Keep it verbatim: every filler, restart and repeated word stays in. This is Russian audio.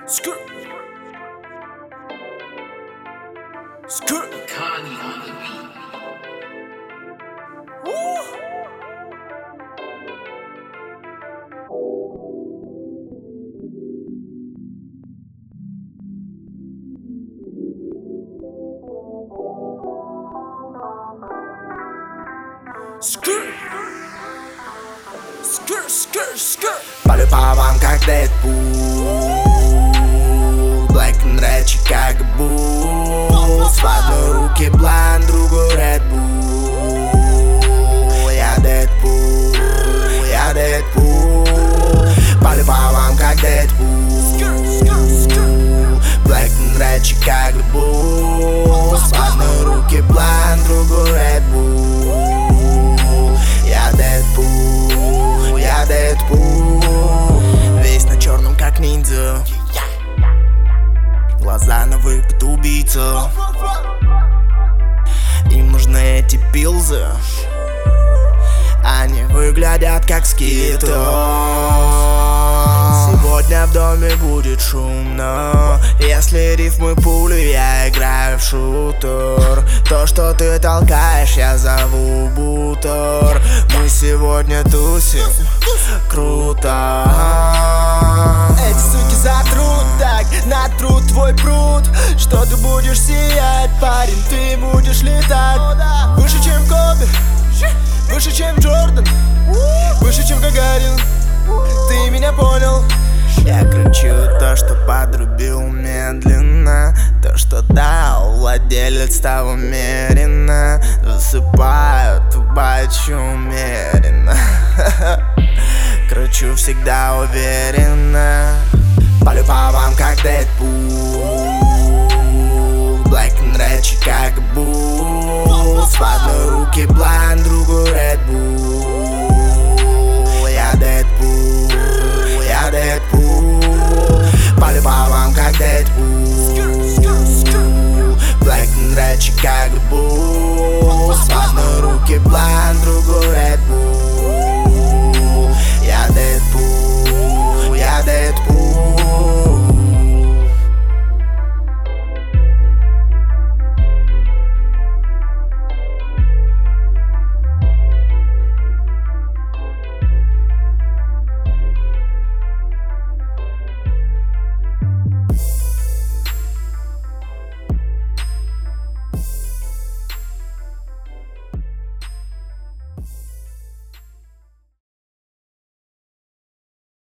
Skirt. Skirt. Connie on the beat. Woo. Skirt. Skirt, skirt, skirt. Палю по вам как Дэдпул, Black and Red, как Булл. В одной руке блан, другой Red Bull. Я Дэдпул, я Дэдпул. Палю по вам как Дэдпул, Black and Red, как Булл. В одной руке блан, другой Red Bull. Я Дэдпул, я Дэдпул. Весь на черном как ниндзя, глаза на выпад убийца. Им нужны эти пилзы, они выглядят как скиты. Сегодня в доме будет шумно. Если рифмы пули, я играю в шутер. То, что ты толкаешь, я зову бутер. Мы сегодня тусим, круто. Эти суки затрут так, натрут твой пруд. Что ты будешь сиять, парень, ты будешь летать. Выше, чем Коби, выше, чем Джордан, выше, чем Гагарин. Ты меня понял? Я кручу то, что подрубил медленно. То, что дал владелец, того умеренно. Засыпаю, тупачу умеренно. Кручу всегда уверенно. Палю по вам как Дэдпул, Black and Red, как Булл. В одной руке блан, другой Red Bull.